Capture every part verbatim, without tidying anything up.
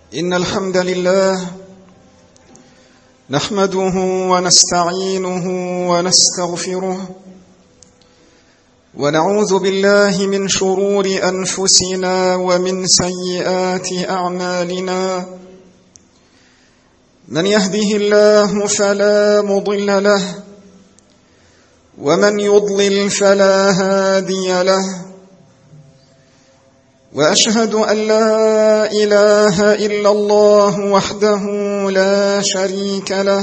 إن الحمد لله نحمده ونستعينه ونستغفره ونعوذ بالله من شرور أنفسنا ومن سيئات أعمالنا. من يهده الله فلا مضل له ومن يضلل فلا هادي له، وأشهد أن لا إله إلا الله وحده لا شريك له،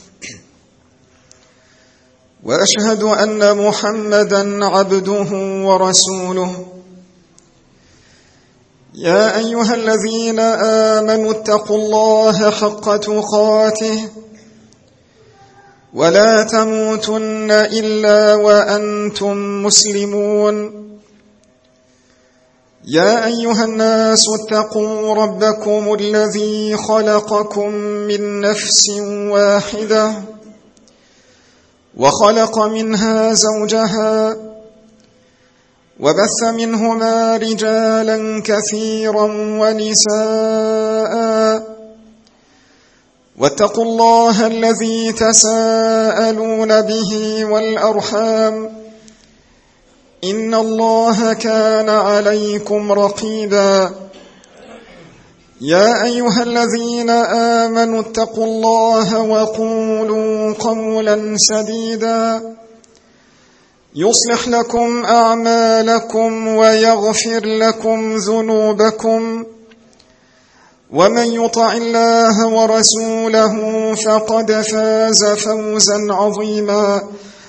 وأشهد أن محمدًا عبده ورسوله. يا أيها الذين آمنوا اتقوا الله حق تقاته ولا تموتن إلا وأنتم مسلمون. يا أيها الناس اتقوا ربكم الذي خلقكم من نفس واحدة وخلق منها زوجها وبث منهما رجالا كثيرا ونساء، واتقوا الله الذي تساءلون به والأرحام، إن الله كان عليكم رقيبا. يا أيها الذين آمنوا اتقوا الله وقولوا قولا سديدا يصلح لكم أعمالكم ويغفر لكم ذنوبكم، ومن يطع الله ورسوله فقد فاز فوزا عظيما.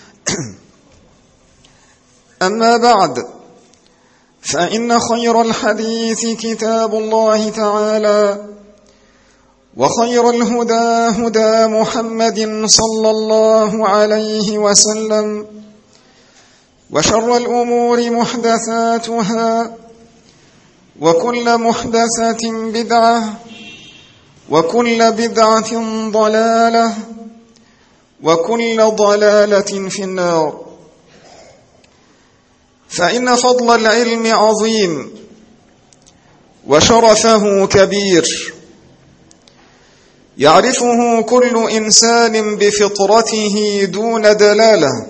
أما بعد، فإن خير الحديث كتاب الله تعالى، وخير الهدى هدى محمد صلى الله عليه وسلم، وشر الأمور محدثاتها، وكل محدثة بدعة، وكل بدعة ضلالة، وكل ضلالة في النار. فإن فضل العلم عظيم وشرفه كبير، يعرفه كل إنسان بفطرته دون دلالة،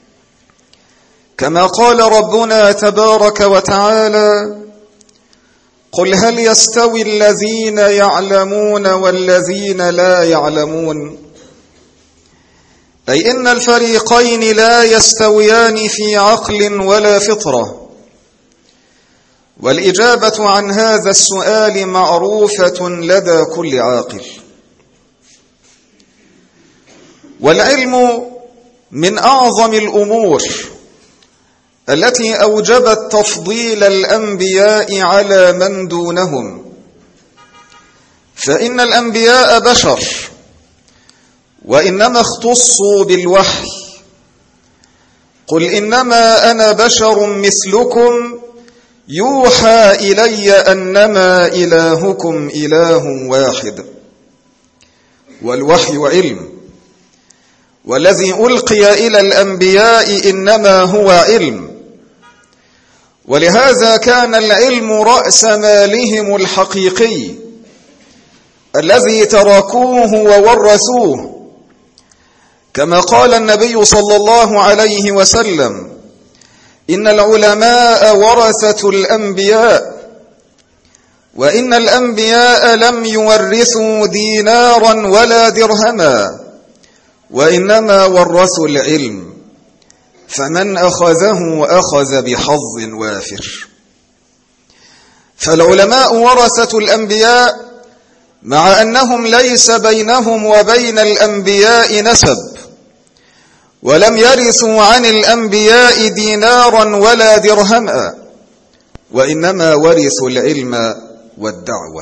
كما قال ربنا تبارك وتعالى: قل هل يستوي الذين يعلمون والذين لا يعلمون، أي إن الفريقين لا يستويان في عقل ولا فطرة. والإجابة عن هذا السؤال معروفة لدى كل عاقل. والعلم من أعظم الأمور التي أوجبت تفضيل الأنبياء على من دونهم، فإن الأنبياء بشر، وإنما اختصوا بالوحي. قل إنما أنا بشر مثلكم يوحى إلي أنما إلهكم إله واحد. والوحي علم، والذي ألقي إلى الأنبياء إنما هو علم. ولهذا كان العلم رأس مالهم الحقيقي الذي تركوه وورثوه، كما قال النبي صلى الله عليه وسلم: إن العلماء ورثة الأنبياء، وإن الأنبياء لم يورثوا دينارا ولا درهما، وإنما ورثوا العلم، فمن أخذه أخذ بحظ وافر. فالعلماء ورثة الأنبياء، مع أنهم ليس بينهم وبين الأنبياء نسب، ولم يرثوا عن الأنبياء دينارا ولا درهما، وإنما ورثوا العلم والدعوة.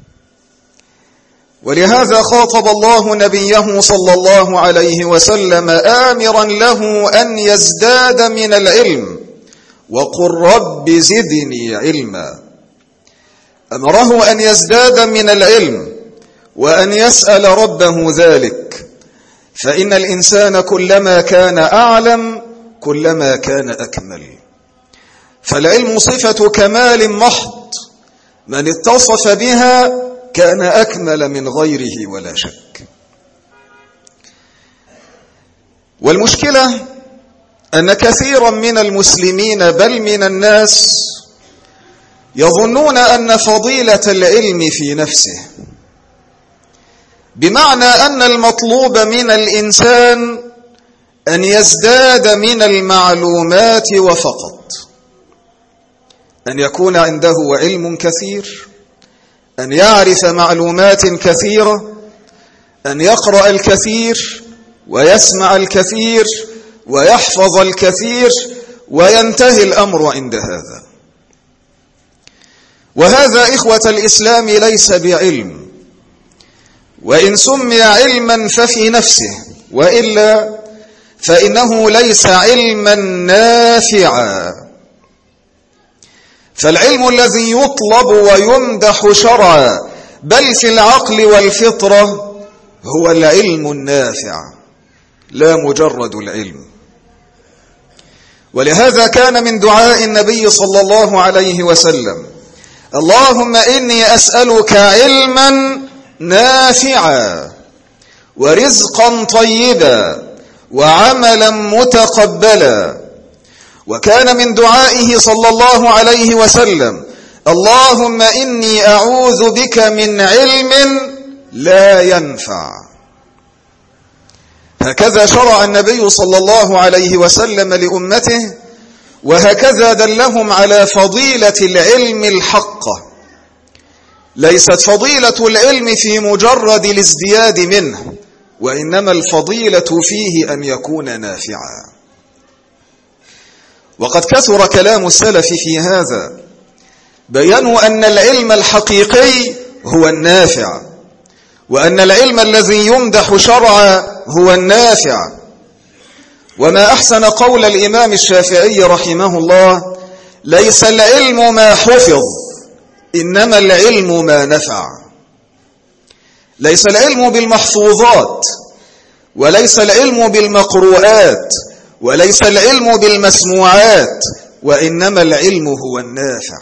ولهذا خاطب الله نبيه صلى الله عليه وسلم آمرا له أن يزداد من العلم، وقل رب زدني علما. أمره أن يزداد من العلم وأن يسأل ربه ذلك، فإن الإنسان كلما كان أعلم كلما كان أكمل. فالعلم صفة كمال محض، من اتصف بها كان أكمل من غيره ولا شك. والمشكلة أن كثيرا من المسلمين بل من الناس يظنون أن فضيلة العلم في نفسه، بمعنى أن المطلوب من الإنسان أن يزداد من المعلومات وفقط، أن يكون عنده علم كثير، أن يعرف معلومات كثيرة، أن يقرأ الكثير ويسمع الكثير ويحفظ الكثير وينتهي الأمر عند هذا. وهذا إخوة الإسلام ليس بعلم، وإن سمي علما ففي نفسه، وإلا فإنه ليس علما نافعا. فالعلم الذي يطلب ويمدح شرعا بل في العقل والفطرة هو العلم النافع، لا مجرد العلم. ولهذا كان من دعاء النبي صلى الله عليه وسلم: اللهم إني أسألك علما نافعا ورزقا طيبا وعملا متقبلا. وكان من دعائه صلى الله عليه وسلم: اللهم إني أعوذ بك من علم لا ينفع. هكذا شرع النبي صلى الله عليه وسلم لأمته، وهكذا دلهم على فضيلة العلم الحقة. ليست فضيلة العلم في مجرد الازدياد منه، وإنما الفضيلة فيه أن يكون نافعا. وقد كثر كلام السلف في هذا، بيّنوا أن العلم الحقيقي هو النافع، وأن العلم الذي يمدح شرعا هو النافع. وما أحسن قول الإمام الشافعي رحمه الله: ليس العلم ما حفظ، إنما العلم ما نفع. ليس العلم بالمحفوظات، وليس العلم بالمقروءات، وليس العلم بالمسموعات، وإنما العلم هو النافع.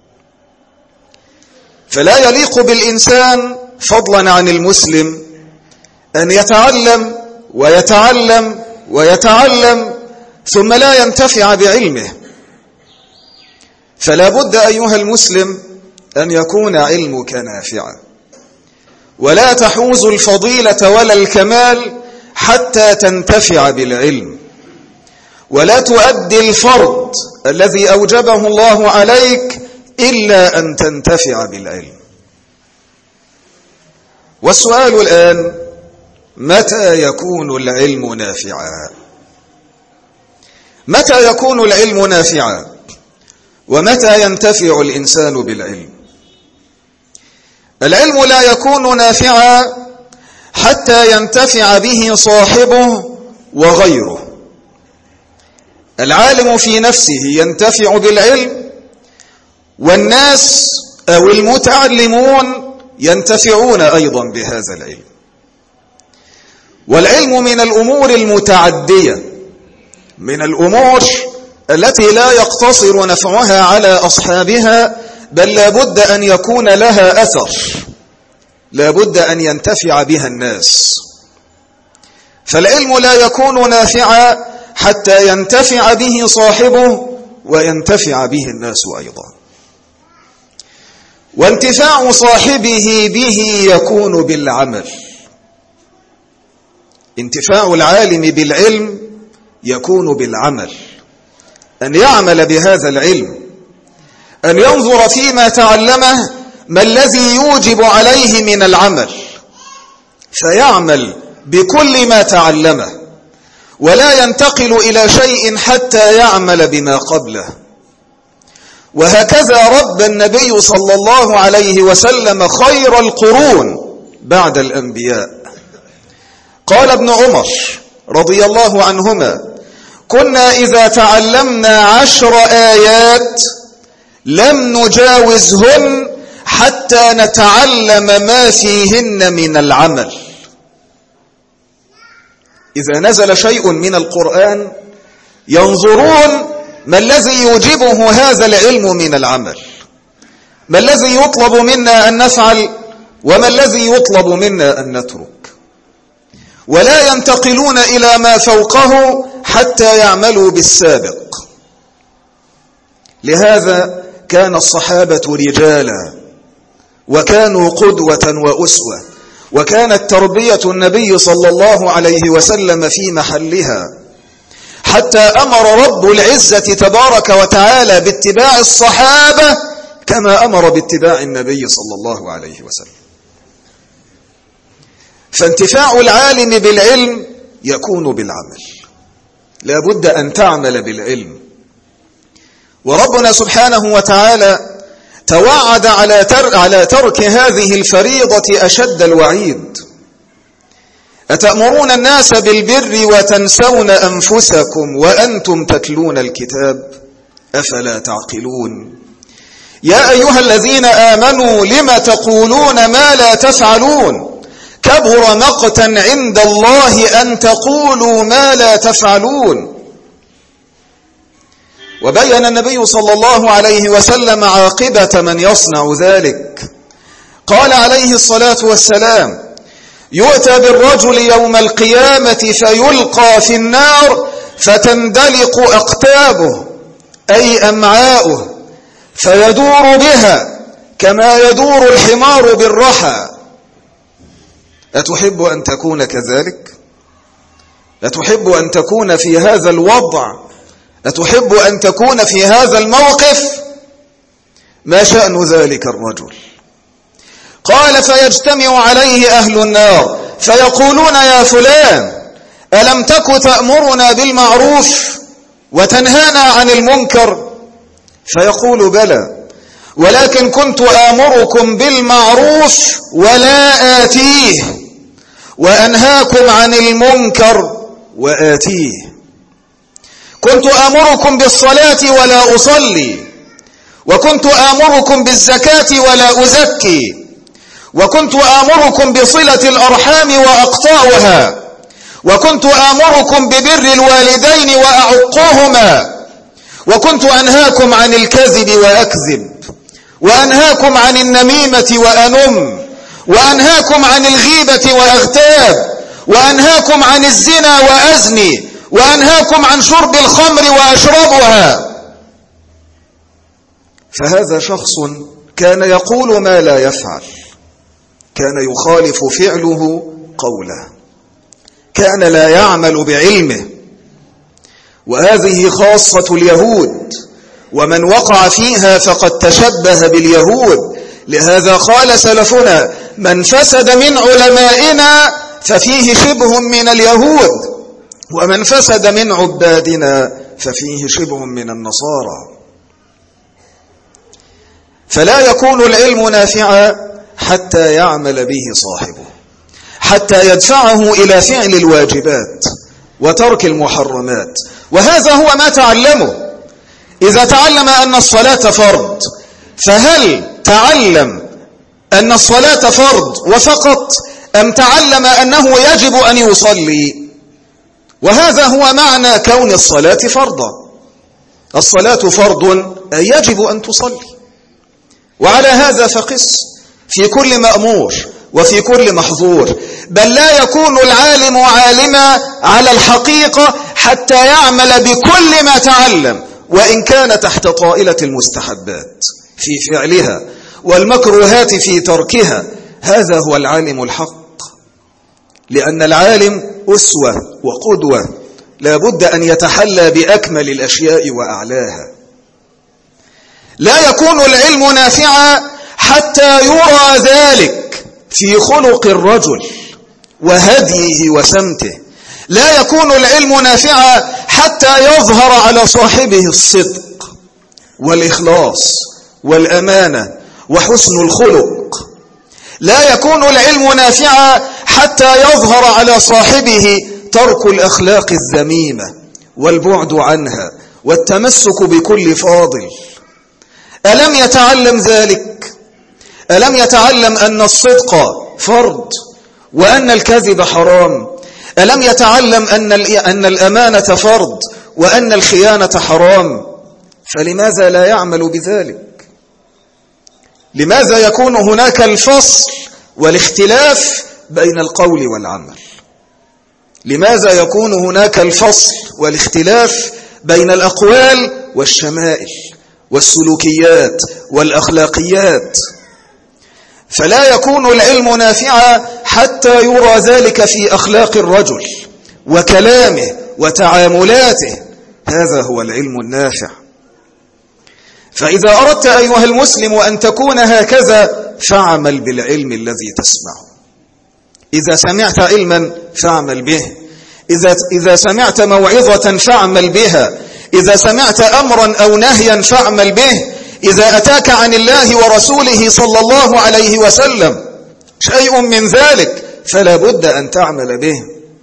فلا يليق بالإنسان فضلا عن المسلم أن يتعلم ويتعلم ويتعلم ثم لا ينتفع بعلمه. فلا بد أيها المسلم أن يكون علمك نافعا، ولا تحوز الفضيلة ولا الكمال حتى تنتفع بالعلم، ولا تؤدي الفرض الذي أوجبه الله عليك إلا أن تنتفع بالعلم. والسؤال الآن: متى يكون العلم نافعا؟ متى يكون العلم نافعا؟ ومتى ينتفع الإنسان بالعلم؟ العلم لا يكون نافعا حتى ينتفع به صاحبه وغيره. العالم في نفسه ينتفع بالعلم، والناس أو المتعلمون ينتفعون أيضا بهذا العلم. والعلم من الأمور المتعدية، من الأمور التي لا يقتصر نفعها على أصحابها، بل لا بد أن يكون لها أثر، لا بد أن ينتفع بها الناس. فالعلم لا يكون نافعا حتى ينتفع به صاحبه وينتفع به الناس أيضا. وانتفاع صاحبه به يكون بالعمل. انتفاع العالم بالعلم يكون بالعمل، أن يعمل بهذا العلم، أن ينظر فيما تعلمه ما الذي يوجب عليه من العمل، فيعمل بكل ما تعلمه، ولا ينتقل إلى شيء حتى يعمل بما قبله. وهكذا رب النبي صلى الله عليه وسلم خير القرون بعد الأنبياء. قال ابن عمر رضي الله عنهما: كنا إذا تعلمنا عشر آيات لم نجاوزهن حتى نتعلم ما فيهن من العمل. إذا نزل شيء من القرآن ينظرون ما الذي يوجبه هذا العلم من العمل، ما الذي يطلب منا أن نفعل وما الذي يطلب منا أن نترك؟ ولا ينتقلون إلى ما فوقه حتى يعملوا بالسابق. لهذا كان الصحابة رجالا، وكانوا قدوة وأسوة، وكانت تربية النبي صلى الله عليه وسلم في محلها، حتى أمر رب العزة تبارك وتعالى باتباع الصحابة كما أمر باتباع النبي صلى الله عليه وسلم. فانتفاع العالم بالعلم يكون بالعمل، لا بد أن تعمل بالعلم. وربنا سبحانه وتعالى توعد على تر على ترك هذه الفريضة أشد الوعيد. أتأمرون الناس بالبر وتنسون أنفسكم وأنتم تتلون الكتاب أفلا تعقلون؟ يا أيها الذين آمنوا لم تقولون ما لا تفعلون؟ كبر مقتا عند الله أن تقولوا ما لا تفعلون. وبين النبي صلى الله عليه وسلم عاقبة من يصنع ذلك. قال عليه الصلاة والسلام: يؤتى بالرجل يوم القيامة فيلقى في النار فتندلق أقتابه أي أمعاؤه فيدور بها كما يدور الحمار بالرحى. أتحب أن تكون كذلك؟ أتحب أن تكون في هذا الوضع؟ أتحب أن تكون في هذا الموقف؟ ما شأن ذلك الرجل؟ قال: فيجتمع عليه أهل النار فيقولون: يا فلان، ألم تك تأمرنا بالمعروف وتنهانا عن المنكر؟ فيقول: بلى، ولكن كنت آمركم بالمعروف ولا آتيه، وأنهاكم عن المنكر وآتيه. كنت آمركم بالصلاة ولا أصلي، وكنت آمركم بالزكاة ولا أزكي، وكنت آمركم بصلة الأرحام وأقطاعها، وكنت آمركم ببر الوالدين وأعقهما، وكنت أنهاكم عن الكذب وأكذب، وأنهاكم عن النميمة وأنم، وأنهاكم عن الغيبة وأغتاب، وأنهاكم عن الزنا وأزني، وأنهاكم عن شرب الخمر وأشربها. فهذا شخص كان يقول ما لا يفعل، كان يخالف فعله قوله، كان لا يعمل بعلمه. وهذه خاصة اليهود، ومن وقع فيها فقد تشبه باليهود. لهذا قال سلفنا: من فسد من علمائنا ففيه شبه من اليهود، ومن فسد من عبادنا ففيه شبه من النصارى. فلا يكون العلم نافعا حتى يعمل به صاحبه، حتى يدفعه إلى فعل الواجبات وترك المحرمات. وهذا هو ما تعلمه. إذا تعلم أن الصلاة فرض، فهل تعلم أن الصلاة فرض وفقط، أم تعلم أنه يجب أن يصلي؟ وهذا هو معنى كون الصلاة فرضا. الصلاة فرض أي يجب أن تصلي. وعلى هذا فقس في كل مأمور وفي كل محظور. بل لا يكون العالم عالما على الحقيقة حتى يعمل بكل ما تعلم، وإن كان تحت طائلة المستحبات في فعلها والمكروهات في تركها. هذا هو العالم الحق، لأن العالم أسوة وقدوة، لا بد أن يتحلى بأكمل الأشياء وأعلاها. لا يكون العلم نافعا حتى يرى ذلك في خلق الرجل وهديه وسمته. لا يكون العلم نافعا حتى يظهر على صاحبه الصدق والإخلاص والأمانة وحسن الخلق. لا يكون العلم نافعا حتى يظهر على صاحبه ترك الأخلاق الذميمة والبعد عنها والتمسك بكل فاضل. ألم يتعلم ذلك؟ ألم يتعلم أن الصدق فرض وأن الكذب حرام؟ ألم يتعلم أن أن الأمانة فرض وأن الخيانة حرام؟ فلماذا لا يعمل بذلك؟ لماذا يكون هناك الفصل والاختلاف بين القول والعمل. لماذا يكون هناك الفصل والاختلاف بين الأقوال والشمائل والسلوكيات والأخلاقيات؟ فلا يكون العلم نافعا حتى يرى ذلك في أخلاق الرجل وكلامه وتعاملاته. هذا هو العلم النافع. فإذا أردت أيها المسلم أن تكون هكذا فاعمل بالعلم الذي تسمعه. إذا سمعت علما فاعمل به، إذا, إذا سمعت موعظة فاعمل بها، إذا سمعت أمرا أو نهيا فاعمل به، إذا أتاك عن الله ورسوله صلى الله عليه وسلم شيء من ذلك فلا بد أن تعمل به.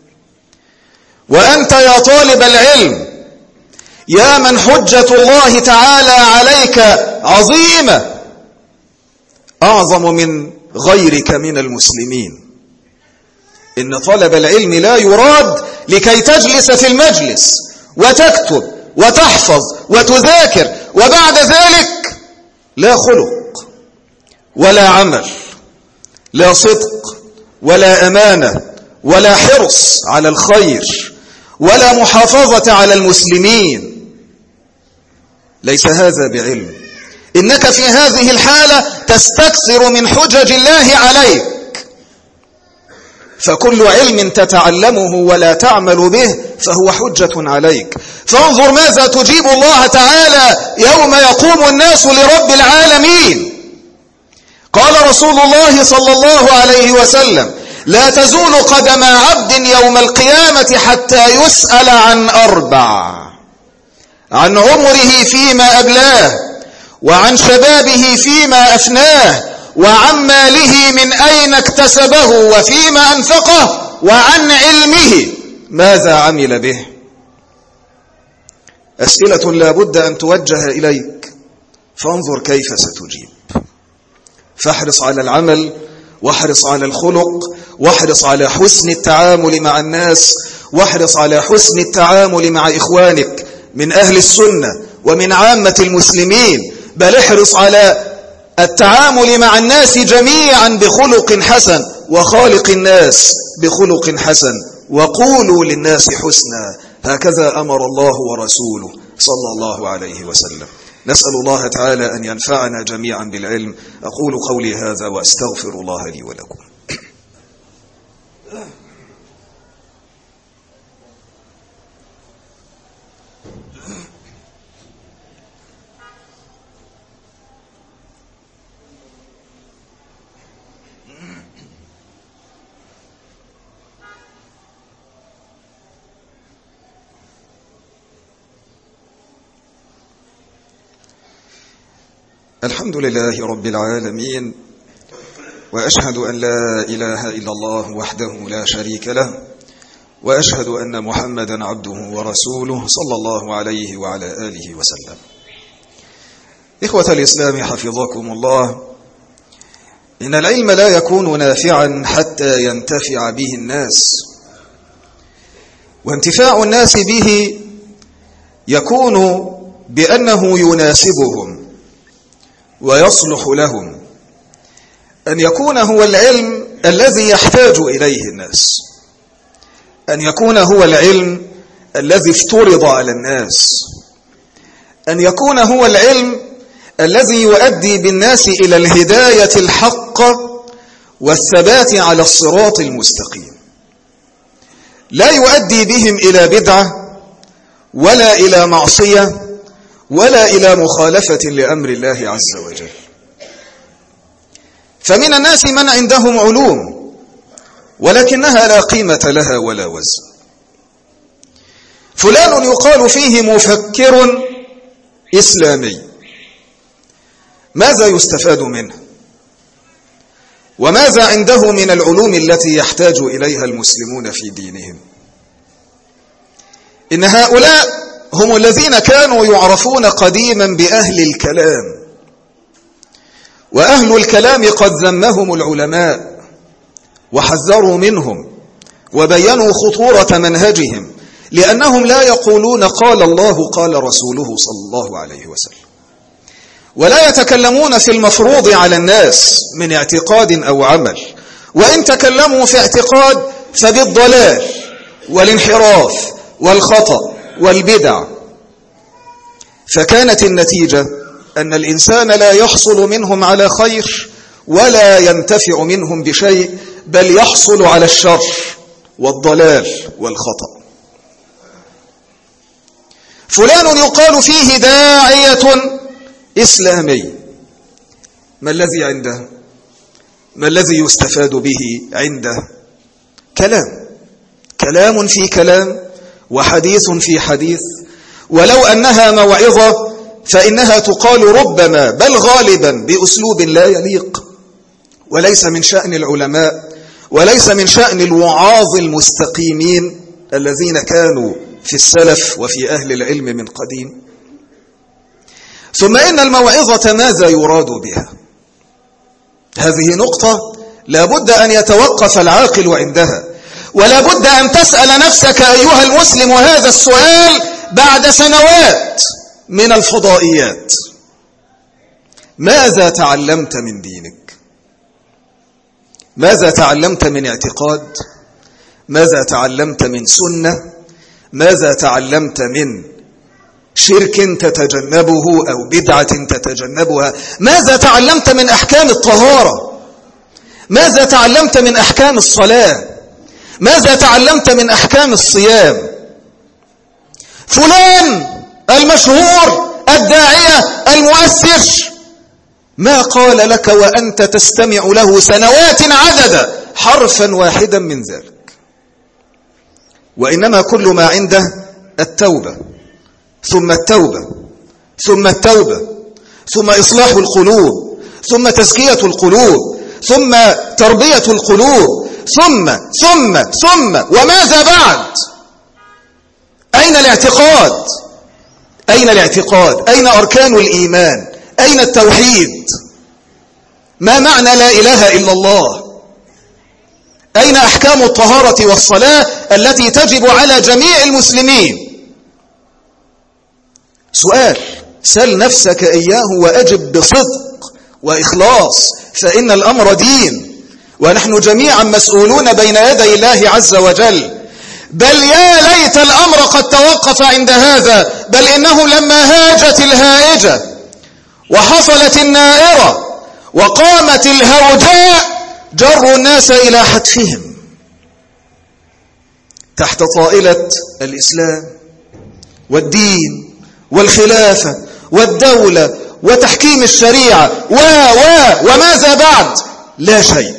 وأنت يا طالب العلم، يا من حجة الله تعالى عليك عظيمة أعظم من غيرك من المسلمين. إن طلب العلم لا يراد لكي تجلس في المجلس وتكتب وتحفظ وتذاكر وبعد ذلك لا خلق ولا عمل، لا صدق ولا أمانة ولا حرص على الخير ولا محافظة على المسلمين. ليس هذا بعلم. إنك في هذه الحالة تستكثر من حجج الله عليك. فكل علم تتعلمه ولا تعمل به فهو حجة عليك. فانظر ماذا تجيب الله تعالى يوم يقوم الناس لرب العالمين. قال رسول الله صلى الله عليه وسلم: لا تزول قدم عبد يوم القيامة حتى يسأل عن أربع: عن عمره فيما أبلاه، وعن شبابه فيما أفناه، وعن ماله من أين اكتسبه وفيما أنفقه، وعن علمه ماذا عمل به. أسئلة لا بد أن توجه إليك، فانظر كيف ستجيب. فاحرص على العمل، واحرص على الخلق، واحرص على حسن التعامل مع الناس، واحرص على حسن التعامل مع إخوانك من أهل السنة ومن عامة المسلمين، بل احرص على التعامل مع الناس جميعا بخلق حسن، وخالق الناس بخلق حسن، وقولوا للناس حسنا. هكذا أمر الله ورسوله صلى الله عليه وسلم. نسأل الله تعالى أن ينفعنا جميعا بالعلم. أقول قولي هذا وأستغفر الله لي ولكم. الحمد لله رب العالمين، وأشهد أن لا إله إلا الله وحده لا شريك له، وأشهد أن محمدا عبده ورسوله صلى الله عليه وعلى آله وسلم. إخوة الإسلام حفظكم الله، إن العلم لا يكون نافعا حتى ينتفع به الناس، وانتفاع الناس به يكون بأنه يناسبهم ويصلح لهم، أن يكون هو العلم الذي يحتاج إليه الناس، أن يكون هو العلم الذي افترض على الناس، أن يكون هو العلم الذي يؤدي بالناس إلى الهداية الحقة والثبات على الصراط المستقيم، لا يؤدي بهم إلى بدعة ولا إلى معصية ولا إلى مخالفة لأمر الله عز وجل. فمن الناس من عندهم علوم ولكنها لا قيمة لها ولا وزن. فلان يقال فيه مفكر إسلامي، ماذا يستفاد منه؟ وماذا عنده من العلوم التي يحتاج إليها المسلمون في دينهم؟ إن هؤلاء هم الذين كانوا يعرفون قديما بأهل الكلام، وأهل الكلام قد ذمهم العلماء وحذروا منهم وبينوا خطورة منهجهم، لأنهم لا يقولون قال الله قال رسوله صلى الله عليه وسلم، ولا يتكلمون في المفروض على الناس من اعتقاد أو عمل، وإن تكلموا في اعتقاد فبالضلال والانحراف والخطأ والبدع. فكانت النتيجة أن الإنسان لا يحصل منهم على خير ولا ينتفع منهم بشيء، بل يحصل على الشر والضلال والخطأ. فلان يقال فيه داعية إسلامي، ما الذي عنده؟ ما الذي يستفاد به عنده؟ كلام كلام في كلام وحديث في حديث، ولو أنها موعظة فإنها تقال ربما بل غالبا بأسلوب لا يليق، وليس من شأن العلماء وليس من شأن الوعاظ المستقيمين الذين كانوا في السلف وفي أهل العلم من قديم. ثم إن الموعظة ماذا يراد بها؟ هذه نقطة لا بد أن يتوقف العاقل عندها، ولا بد أن تسأل نفسك أيها المسلم هذا السؤال بعد سنوات من الفضائيات: ماذا تعلمت من دينك؟ ماذا تعلمت من اعتقاد؟ ماذا تعلمت من سنة؟ ماذا تعلمت من شرك تتجنبه أو بدعة تتجنبها؟ ماذا تعلمت من أحكام الطهارة؟ ماذا تعلمت من أحكام الصلاة؟ ماذا تعلمت من أحكام الصيام؟ فلان المشهور الداعية المؤثر ما قال لك وأنت تستمع له سنوات عددا حرفا واحدا من ذلك؟ وإنما كل ما عنده التوبة ثم التوبة ثم التوبة ثم إصلاح القلوب ثم تزكية القلوب ثم تربية القلوب ثم ثم ثم وماذا بعد؟ أين الاعتقاد؟ أين الاعتقاد؟ أين أركان الإيمان؟ أين التوحيد؟ ما معنى لا إله إلا الله؟ أين أحكام الطهارة والصلاة التي تجب على جميع المسلمين؟ سؤال سل نفسك إياه وأجب بصدق وإخلاص، فإن الأمر دين، ونحن جميعا مسؤولون بين يدي الله عز وجل. بل يا ليت الأمر قد توقف عند هذا، بل إنه لما هاجت الهائجة وحصلت النائرة وقامت الهوجاء جروا الناس إلى حتفهم تحت طائلة الإسلام والدين والخلافة والدولة وتحكيم الشريعة و و وماذا بعد؟ لا شيء،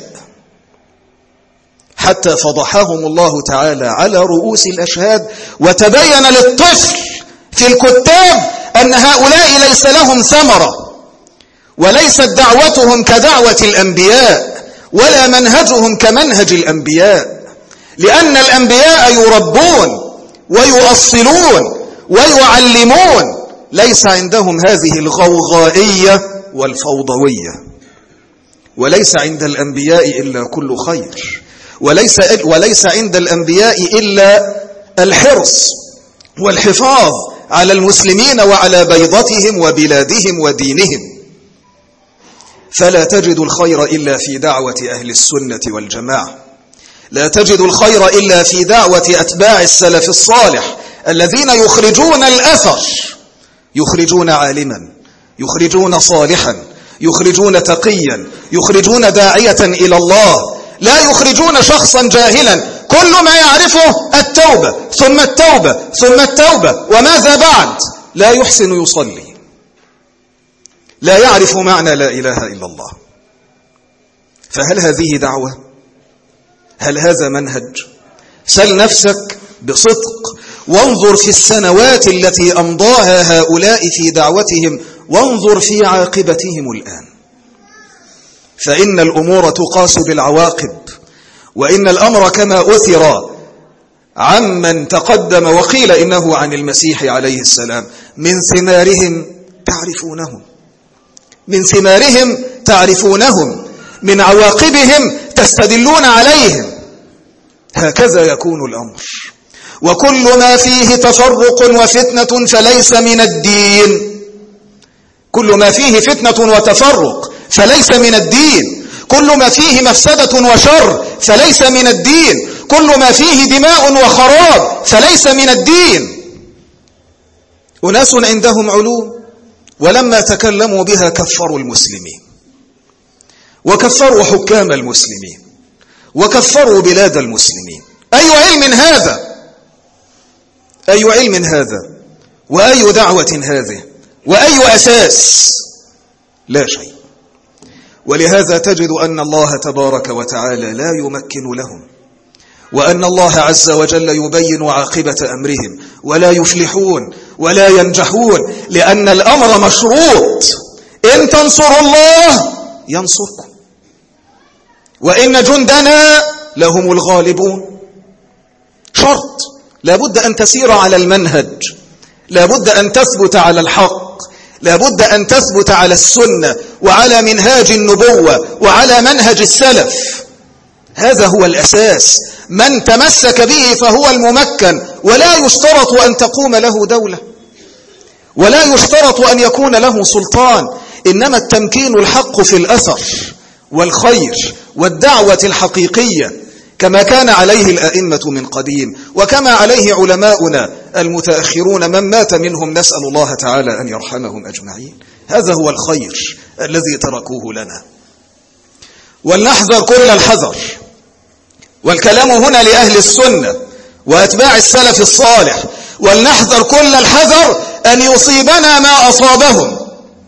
حتى فضحهم الله تعالى على رؤوس الأشهاد، وتبين للطفل في الكتاب أن هؤلاء ليس لهم ثمرة، وليست دعوتهم كدعوة الأنبياء ولا منهجهم كمنهج الأنبياء، لأن الأنبياء يربون ويؤصلون ويعلمون، ليس عندهم هذه الغوغائية والفوضوية. وليس عند الأنبياء إلا كل خير، وليس, وليس عند الأنبياء إلا الحرص والحفاظ على المسلمين وعلى بيضتهم وبلادهم ودينهم. فلا تجد الخير إلا في دعوة أهل السنة والجماعة، لا تجد الخير إلا في دعوة أتباع السلف الصالح الذين يخرجون الأثر، يخرجون عالما، يخرجون صالحا، يخرجون تقيا، يخرجون داعية إلى الله، لا يخرجون شخصا جاهلا كل ما يعرفه التوبة ثم التوبة ثم التوبة وماذا بعد؟ لا يحسن يصلي، لا يعرف معنى لا إله إلا الله. فهل هذه دعوة؟ هل هذا منهج؟ سل نفسك بصدق وانظر في السنوات التي أمضاها هؤلاء في دعوتهم، وانظر في عاقبتهم الآن، فإن الأمور تقاس بالعواقب، وإن الأمر كما أثر عمن تقدم وقيل إنه عن المسيح عليه السلام: من ثمارهم تعرفونهم، من ثمارهم تعرفونهم، من عواقبهم تستدلون عليهم. هكذا يكون الأمر، وكل ما فيه تفرق وفتنة فليس من الدين، كل ما فيه فتنة وتفرق فليس من الدين، كل ما فيه مفسدة وشر فليس من الدين، كل ما فيه دماء وخراب فليس من الدين. أناس عندهم علوم ولما تكلموا بها كفروا المسلمين وكفروا حكام المسلمين وكفروا بلاد المسلمين. أي علم هذا؟ أي علم هذا؟ وأي دعوة هذه؟ وأي أساس؟ لا شيء. ولهذا تجد أن الله تبارك وتعالى لا يمكن لهم، وأن الله عز وجل يبين عاقبة أمرهم ولا يفلحون ولا ينجحون، لأن الأمر مشروط. إن تنصروا الله ينصركم، وإن جندنا لهم الغالبون. شرط، لابد أن تسير على المنهج، لابد أن تثبت على الحق، لابد أن تثبت على السنة وعلى منهاج النبوة وعلى منهج السلف. هذا هو الأساس. من تمسك به فهو الممكن، ولا يشترط أن تقوم له دولة، ولا يشترط أن يكون له سلطان، إنما التمكين الحق في الأثر والخير والدعوة الحقيقية، كما كان عليه الأئمة من قديم، وكما عليه علماؤنا المتأخرون من مات منهم، نسأل الله تعالى أن يرحمهم أجمعين. هذا هو الخير الذي تركوه لنا. ولنحذر كل الحذر، والكلام هنا لأهل السنة وأتباع السلف الصالح. ولنحذر كل الحذر أن يصيبنا ما أصابهم،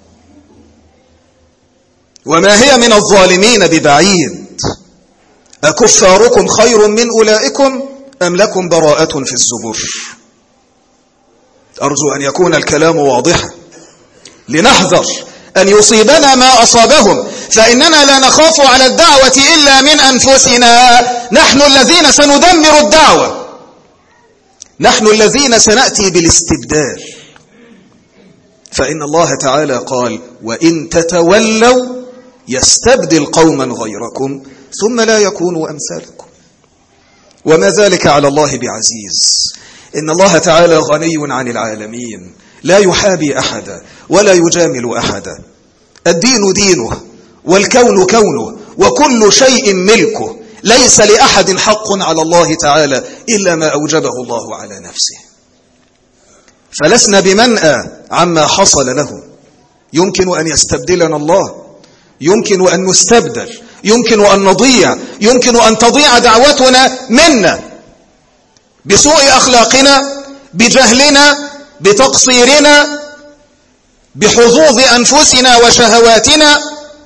وما هي من الظالمين ببعيد. أكفاركم خير من أولئكم أم لكم براءة في الزبر؟ أرجو أن يكون الكلام واضحا. لنحذر أن يصيبنا ما أصابهم، فإننا لا نخاف على الدعوة إلا من أنفسنا. نحن الذين سندمر الدعوة، نحن الذين سنأتي بالاستبدال. فإن الله تعالى قال: وإن تتولوا يستبدل قوما غيركم ثم لا يكونوا أمثالكم. وما ذلك على الله بعزيز. إن الله تعالى غني عن العالمين، لا يحابي أحدا ولا يجامل أحدا. الدين دينه والكون كونه وكل شيء ملكه. ليس لأحد حق على الله تعالى إلا ما أوجبه الله على نفسه. فلسنا بمنأى عما حصل له. يمكن أن يستبدلنا الله، يمكن أن نستبدل، يمكن أن نضيع، يمكن أن تضيع دعوتنا منا بسوء أخلاقنا، بجهلنا، بتقصيرنا، بحظوظ أنفسنا وشهواتنا.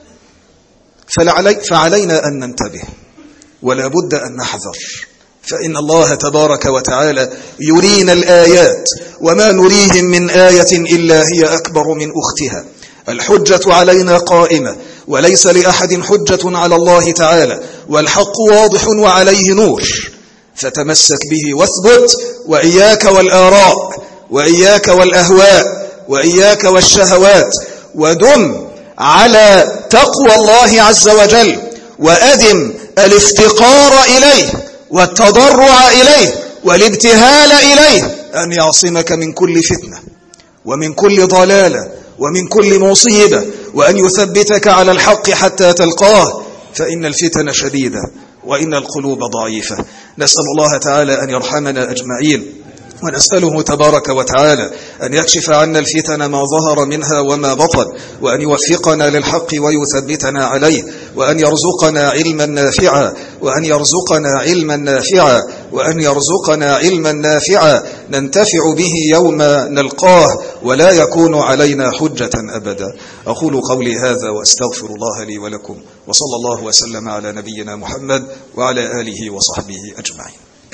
فعلينا أن ننتبه، ولا بد أن نحذر. فإن الله تبارك وتعالى يرينا الآيات، وما نريهم من آية إلا هي أكبر من أختها. الحجة علينا قائمة، وليس لأحد حجة على الله تعالى، والحق واضح وعليه نور. فتمسك به واثبت، وإياك والآراء، وإياك والأهواء، وإياك والشهوات، ودم على تقوى الله عز وجل، وأدم الافتقار إليه والتضرع إليه والابتهال إليه، أن يعصمك من كل فتنة ومن كل ضلالة ومن كل مصيبة، وأن يثبتك على الحق حتى تلقاه، فإن الفتن شديدة وإن القلوب ضعيفة. نسأل الله تعالى أن يرحمنا أجمعين، ونسأله تبارك وتعالى أن يكشف عنا الفتن ما ظهر منها وما بطن، وأن يوفقنا للحق ويثبتنا عليه، وأن يرزقنا علما نافعا، وأن يرزقنا علما نافعا، وأن يرزقنا علما نافعا ننتفع به يوم نلقاه، ولا يكون علينا حجة أبدا. أقول قولي هذا وأستغفر الله لي ولكم، وصلى الله وسلم على نبينا محمد وعلى آله وصحبه أجمعين.